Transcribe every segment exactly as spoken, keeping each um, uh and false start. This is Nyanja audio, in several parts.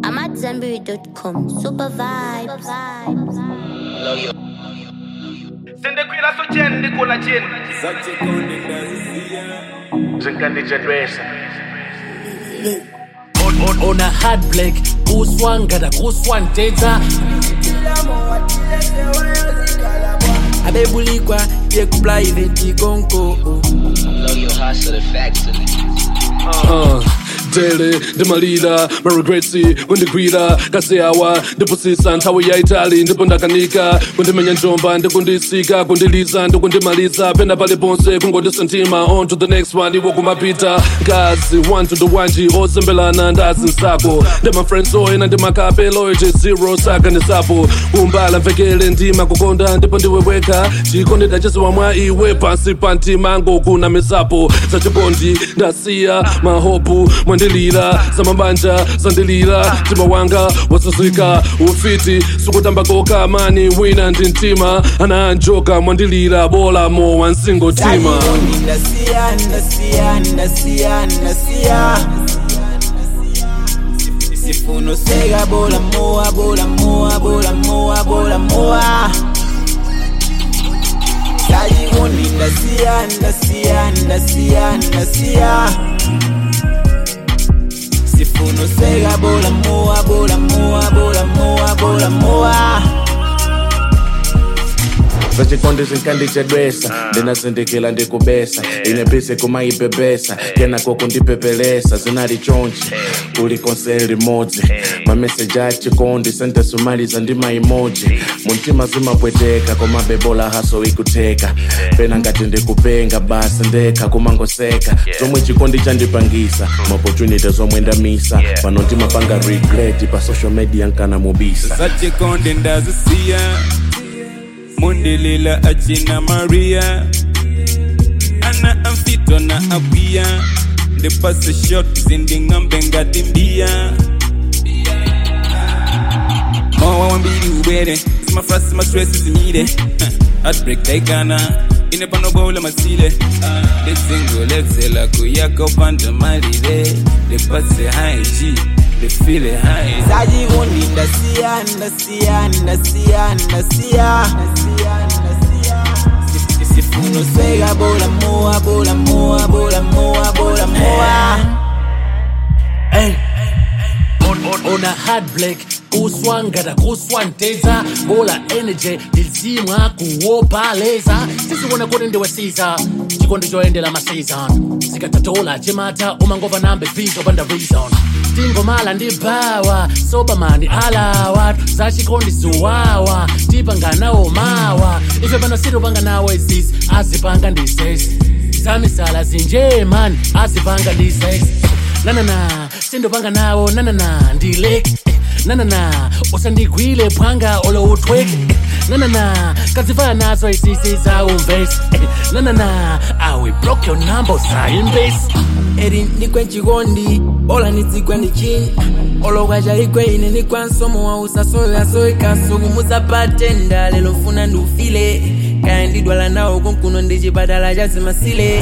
I'm at Zenberry dot com. Super vibes. Love you. Sende kwila so chen ndi kola chen. Zache konde ndazisia. Zinkandi jedwesa. On, on a hard black, kuswan gada kuswan teta. Abebulikwa yeku private konko. Love your hustle factory. Uh, daily, ndimalira, maregreti, kundigwira, kaseawa, ndipusisa nthawi ya Itali, ndipo ndakanika, kundimenya njomba, ndikundisika, kundiliza, ndikundimaliza, pena paliponse, kungondisentima, on to the next one, iwo kumapita, ngazi, one to the wanji, ozembelana, ndazi nsako, ndima friends oena, ndimakape, loyalty, zero, saka nisapo, kumbala, mvekele, ndima, kukonda, ndipo ndiweweka, chikondeda chesiwa mwa iwe, pansi pantima, ngokuna misapo, zachikondi, ndasiya, mahopu, mwandilira, zamabanja, zandilira, tima wanga, wasuzika, ufiti, sukutamba koka, mani, wina, ndintima, ananjoka, mwandilira, bola, mo, wansingo tima. Ndasiya, ndasiya, ndasiya, ndasiya. Sifuno sega, bola, moa, bola, moa, bola, moa, bola, moa. Ndasiya, ndasiya, ndasiya, ndasiya. Sifuno sega, bola, moa, bola, moa, bola, moa, bola, moa. Zachikondi zinkandi chedwesa, ndinazindikila ndikubesa, inepise kumaibebesa, kena koko ndipepelesa, zinali chonchi, kuli konseli modzi, mameseji achikondi, sente sumaliza ndima emoji, muntima zimapweteka, koma bebola haso ikuteka, pena ngati ndikupenga, basi ndeka, kumangoseka, zomwe chikondi chandipangisa, opportunity zomwe ndamisa, pano ntima panga regret, pa social media nkana mubisa. Zachikondi ndazisiya, Mondelila achina Maria, ana amfito na akwia, the pass a shot zindi ngambe ngati mbia. Mawa wambili ubere, sima frasi ma stress zimide, heartbreak taikana, inepano bawula masile, the single lexela kuyaka upanda malile, the pass a high G, the feel it high. Zaji gondi ndasiya, ndasiya, ndasiya, ndasiya. Sifuno sega, bola, moa, bola, moa, bola, moa, bola, moa. Hey. On, on, on a hard black, kuswan gada kuswan teta. Bola energy, dilzimwa kuwopa leza. Sisi wana kone ndiwe Caesar, chikondi joende la ma season. Sikatatola, jemata, umangova nambe fizo banda reason. Tingo mala ndi bawa, soba mandi alawa. Zachi kondi suwawa, tipanga nao mawa. Ife bano siru banga nawe is azipanga ndi sex. Zami sala zinje man, azipanga ndi sex. Na na na, sindo banga nawo, na na na, ndi lake. Na na na, usandigwile pwanga olo utweke. Na na na, kazifaya nazo isisi za umvesi. Na na na, I will block your number, sign base. Eri nikwe chikondi, ola nitsikwe ndichi. Olo waja ikwe ine nikwa nsomo wa usaso ya soe kasugu musa patenda. Lelo funa ndufile, kaya ndidwala nao kunkuno ndichi badala jazi masile.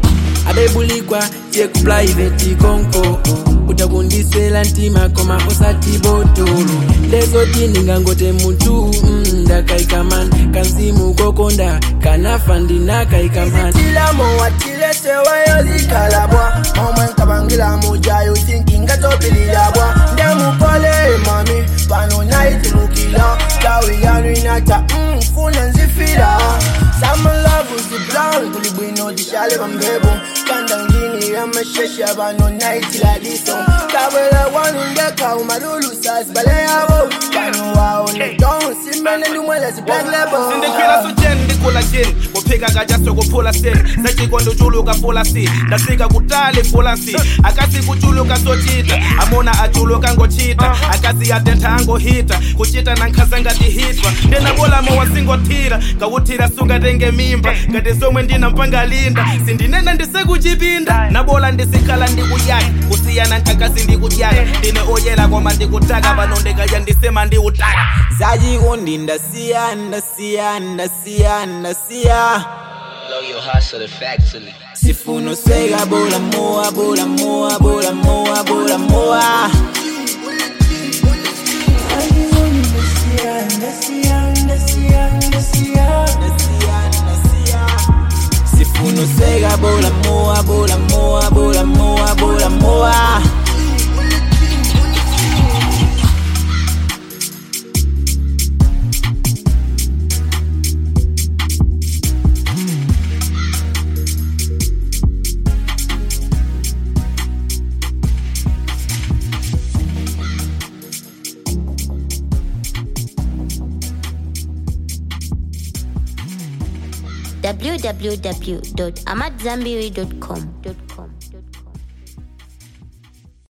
Abebulikwa yeku private konko, utakundiswela ntima koma osati botolo. Lezo tini ngangote mutu, ndaka ikaman, kansimu kokonda, kanafa ndinaka ikaman. Tila mo watile sewa yozi kalabwa, mama nkabangila moja yo thinking gatopili labwa. Ndemu pole mami, pano night lukila, kawi yanu inata, mmm, funa nzifila. Sama love uzi brown, kulibwino dishale bambebo, kanda ngini ya mashesha bano night la diso. Kabela wanu ndeka umarulu sas bale yabo, kano wao neton, simene lumwele zi black label. Sende kwila so chen ndi kola chen, kopeka gajaso kupola sen, zachi kondo chuluka pola si, nasika kutale pola si, akasi kuchuluka so chita, amona achuluka ngo chita, akasi atenta ango hita, kuchita na nkasa ngati hitwa, ndena bola mo wasingo tira, kawutira sunga tenge mimba, ngati zomwe ndina mpanga linda, sindinena ndisekuchipinda, na bola ndisikala ndikuyaka, kusiyana nkakasi ndikuyaka, ndine oyela kwa mandikutaka, panondeka ya ndisema ndiutaka. Zaji gondi ndasiya, ndasiya, ndasiya, ndasiya. Love your hustle factory. Sifuno sega, bola, moa, bola, moa, bola, moa, bola, moa. w w w dot amadzambiri dot com.